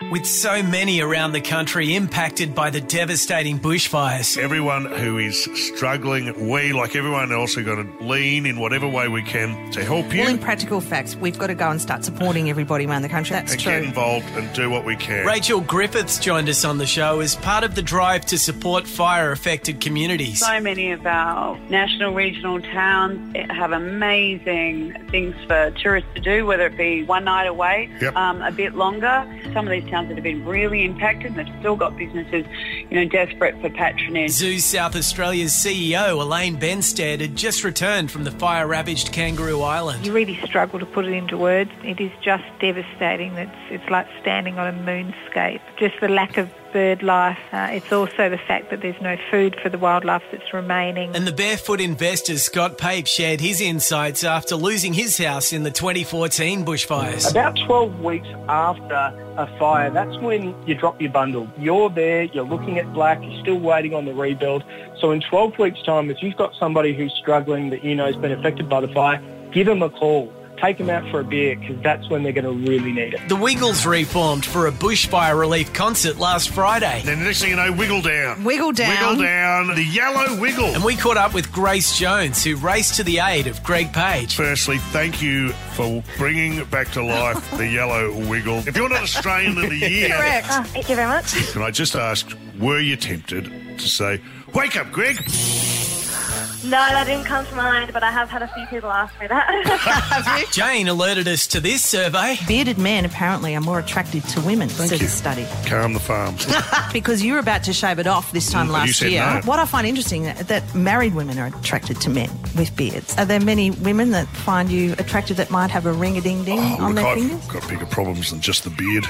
With so many around the country impacted by the devastating bushfires. Everyone who is struggling, we, like everyone else, are going to lean in whatever way we can to help you. Well, in practical facts, we've got to go and start supporting everybody around the country. That's and true. Get involved and do what we can. Rachel Griffiths joined us on the show as part of the drive to support fire-affected communities. So many of our national, regional towns have amazing things for tourists to do, whether it be one night away, a bit longer. Some of these towns that have been really impacted, and they've still got businesses, desperate for patronage. Zoo South Australia's CEO, Elaine Benstead, had just returned from the fire-ravaged Kangaroo Island. You really struggle to put it into words. It is just devastating. It's like standing on a moonscape. Just the lack of bird life. It's also the fact that there's no food for the wildlife that's remaining. And the barefoot investor Scott Pape shared his insights after losing his house in the 2014 bushfires. About 12 weeks after a fire, that's when you drop your bundle. You're there, you're looking at black, you're still waiting on the rebuild. So in 12 weeks' time, if you've got somebody who's struggling that you know has been affected by the fire, give them a call. Take them out for a beer, because that's when they're going to really need it. The Wiggles reformed for a bushfire relief concert last Friday. Then the next thing you know, Wiggle Down. Wiggle Down. Wiggle Down, the Yellow Wiggle. And we caught up with Grace Jones, who raced to the aid of Greg Page. Firstly, thank you for bringing back to life the Yellow Wiggle. If you're not Australian of the Year... Correct. Thank you very much. Can I just ask, were you tempted to say, wake up, Greg? No, that didn't come to mind, but I have had a few people ask me that. Jane alerted us to this survey. Bearded men apparently are more attractive to women, says the study. Calm the farms. Because you were about to shave it off this time last said year. no. What I find interesting that married women are attracted to men with beards. Are there many women that find you attractive that might have a ring-a-ding-ding on their fingers? I've got bigger problems than just the beard.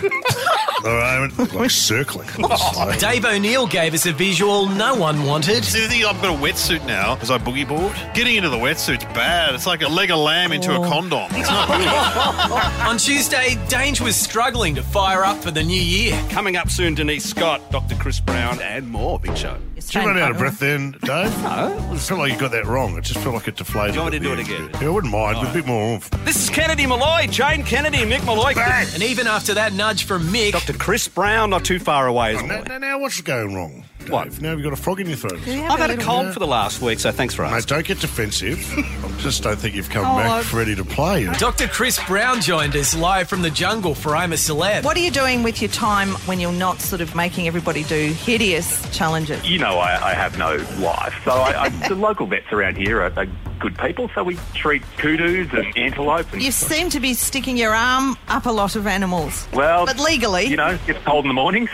Like circling. Dave O'Neill gave us a visual no one wanted. See, the thing, I've got a wetsuit now because I boogie board. Getting into the wetsuit's bad. It's like a leg of lamb into a condom. It's not good. On Tuesday, Dange was struggling to fire up for the new year. Coming up soon, Denise Scott, Dr. Chris Brown, and more. Big show. Did you run out of breath then, Dave? No. I felt like you got that wrong. It just felt like it deflated. Do you want me to do it again? Yeah, I wouldn't mind. With a bit more oomph. This is Kennedy Malloy, Jane Kennedy, and Mick Malloy. Bang! And even after that nudge from Mick... Dr. Chris Brown, not too far away as well. Now what's going wrong? Dave? What? Now you've got a frog in your throat. I've had a cold for the last week, so thanks for asking. Mate, don't get defensive. I just don't think you've come back ready to play. Dr. Chris Brown joined us live from the jungle for I'm a Celeb. What are you doing with your time when you're not sort of making everybody do hideous challenges? You know I have no life. So the local vets around here are good people, so we treat koodoos and antelope. And You seem to be sticking your arm up a lot of animals. well, But legally. gets cold in the mornings.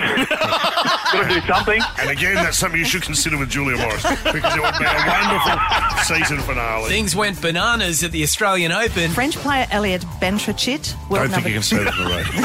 Got to do something. And again, that's something you should consider with Julia Morris, because it would be a wonderful season finale. Things went bananas at the Australian Open. French player Elliot Bentrachit. Don't think you can say that on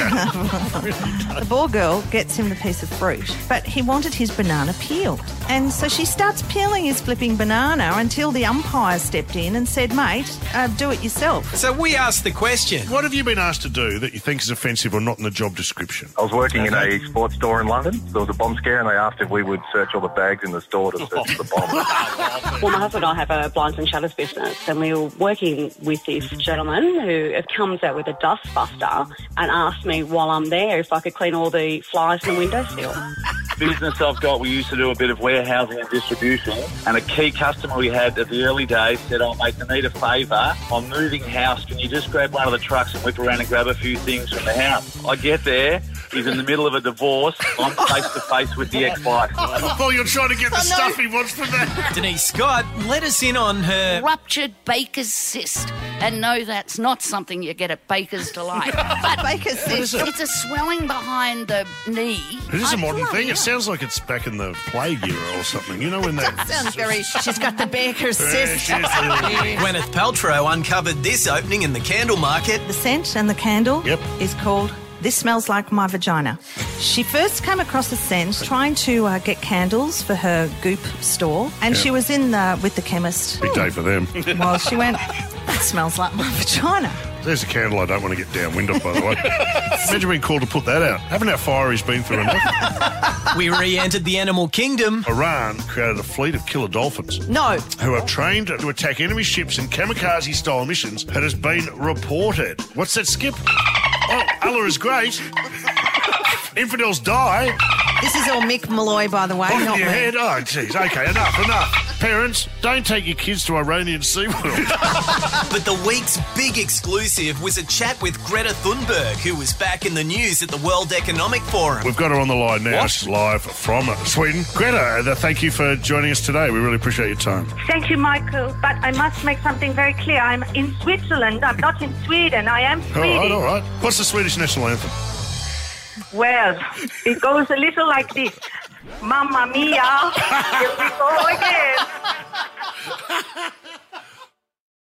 the radio. The ball girl gets him the piece of fruit, but he wanted his banana peeled. And so she starts peeling his flipping banana until the umpire stepped in and said, mate, do it yourself. So we asked the question. What have you been asked to do that you think is offensive or not in the job description? I was working in a sports store in London. There was a bomb scare, and they asked if we would search all the bags in the store to search for the bomb. Well, my husband and I have a blinds and shutters business, and we were working with this gentleman who comes out with a dustbuster and asked me while I'm there if I could clean all the flies in the windowsill. Business I've got, we used to do a bit of warehousing and distribution, and a key customer we had at the early days said, oh mate, I need a favour, I'm moving house, can you just grab one of the trucks and whip around and grab a few things from the house? I get there, he's in the middle of a divorce, I'm face to face with the ex-wife. Oh, you're trying to get the stuff he wants from that. Denise Scott let us in on her... Ruptured Baker's cyst. And no, that's not something you get at Baker's Delight. But Baker's cyst. It's a swelling behind the knee. It is a modern thing. It sounds like it's back in the plague era or something. You know when that... Sounds very... She's got the Baker's cyst. Gwyneth Paltrow uncovered this opening in the candle market. The scent and the candle is called This Smells Like My Vagina. She first came across the scent trying to get candles for her Goop store, and she was in with the chemist. Big day for them. Well, she went, that smells like my vagina. There's a candle I don't want to get downwind of, by the way. Imagine being called to put that out. Haven't our fireys been through enough? We re-entered the animal kingdom. Iran created a fleet of killer dolphins. No. Who are trained to attack enemy ships in kamikaze-style missions. It has been reported. What's that, Skip? Oh, Allah is great. Infidels die. This is all Mick Malloy, by the way, Off not your me. head. Oh, jeez. Okay, enough. Parents, don't take your kids to Iranian SeaWorld. But the week's big exclusive was a chat with Greta Thunberg, who was back in the news at the World Economic Forum. We've got her on the line now. What? She's live from Sweden. Greta, thank you for joining us today. We really appreciate your time. Thank you, Michael. But I must make something very clear. I'm in Switzerland. I'm not in Sweden. I am Swedish. All right. What's the Swedish national anthem? Well, it goes a little like this. Mamma mia, here we go again.